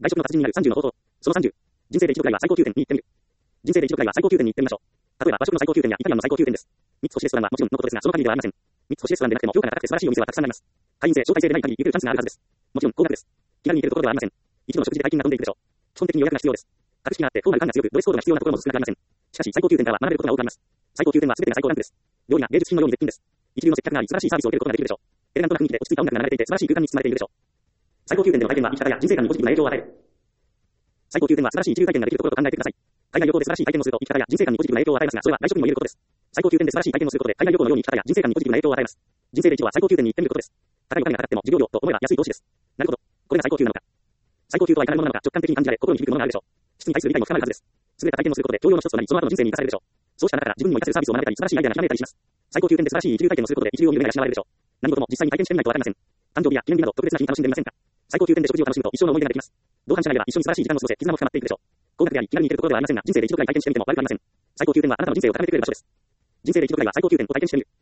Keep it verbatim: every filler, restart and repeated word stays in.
外食の達人になるさんじゅうの方法。そのさんじゅう。人生で一度くらいは最高級店に行ってみる。人生で一度くらいは最高級店に行ってみましょう。例えば和食の最高級店やイタリアンの最高級店です。三つ星レストランはもちろんのことですが、その限りではありません。三つ星レストランでなくても評価が高くて素晴らしいお店はたくさんあります。会員制、招待制でない限り行けるチャンスがあるはずです。もちろん高額です。気軽に行けるところではありません。一度の食事で大金が飛んでいくでしょう。基本的に予約が必要です。格式があってフォーマル感が強くドレスコードが必要なところも少なくありません。しかし最高級店からは学べることが多くあります。最高級店は全てが最高ランクです。料理が芸術品のように絶品です。一流の接客があり素晴らしいサービスを受けることができるでしょう。エレガントな雰囲気で落ち着いた音楽が流れていて素晴らしい空間に包まれているでしょう。最高級店での体験は生き方や人生観にポジティブな影響を与える。最高級店は素晴らしい一流体験ができるところと考えてください。海外旅行で素晴らしい体験をすると生き方や人生観にポジティブな影響を与えますが、それは外食にも言えることです。最高級店で素晴らしい体験をすることで海外旅行のように生き方や人生観にポジティブな影響を与えます。人生で一度は最高級店に行ってみることです。高いお金がかかっても授業料と思えば安い投資です。なるほど。これが最高級なのか。最高級とはいかないものなのか直感的に感じられ心に響くものがあるでしょう。質に対する理解も深まるはずです。優れた体験をすることで教養の一つとなりその後の人生に生かされるでしょう。そうした中から自分にも活かせるサービスを学べたり素晴らしいアイデアがひらめいたりします。最高級店で素晴らしい一流体験をすることで一流を見る目が失われるでしょう。何事も実際に体験してみないとわかりません。誕生日や記念日など特別な日に楽しんでみませんか。最高級店で食事を楽しむと一生の思い出ができます。同伴者がいれば一緒に素晴らしい時間を過ごせ絆も深まっていくでしょう。高額であり気軽に行けるところではありませんが人生で一度くらい体験してみても悪くありません。最高級店はあなたの人生を高めてくれる場所です。人生で一度くらいは最高級店を体験してみる。